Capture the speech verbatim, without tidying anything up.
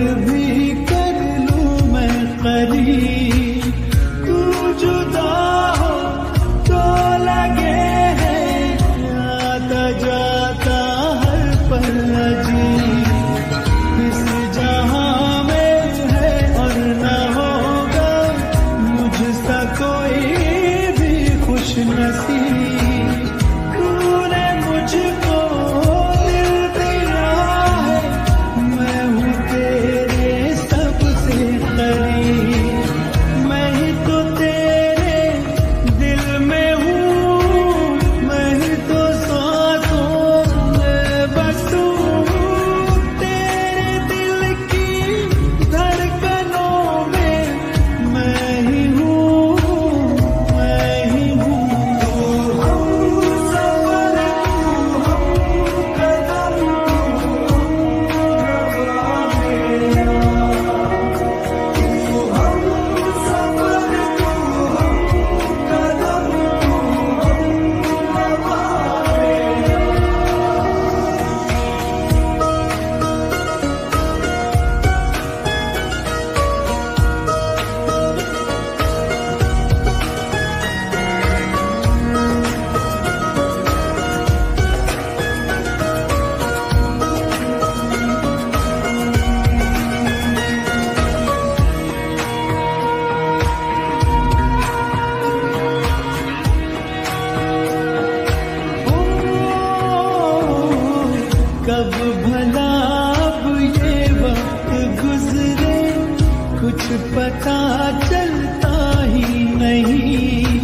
भी कर लूं मैं करीब, तू जुदा हो तो लगे है आता जाता हर पल अजीब। इस जहां में है और न होगा मुझसा कोई भी खुश नसीब। तूने मुझको दिल दिया है, मैं हूँ तेरे सबसे करीब। मैं ही तो तेरे दिल में हूँ, मैं ही तो सांसों में बसूं। तेरे दिल की धड़कनों में मैं ही हूँ, मैं ही हूँ। तू हमसफर, तू हमकदम, तू हमरवा मेरा। तू हमसफर, तू हमकदम, तू हमरवा मेरा। कब भला अब ये वक्त गुजरे, कुछ पता चलता ही नहीं।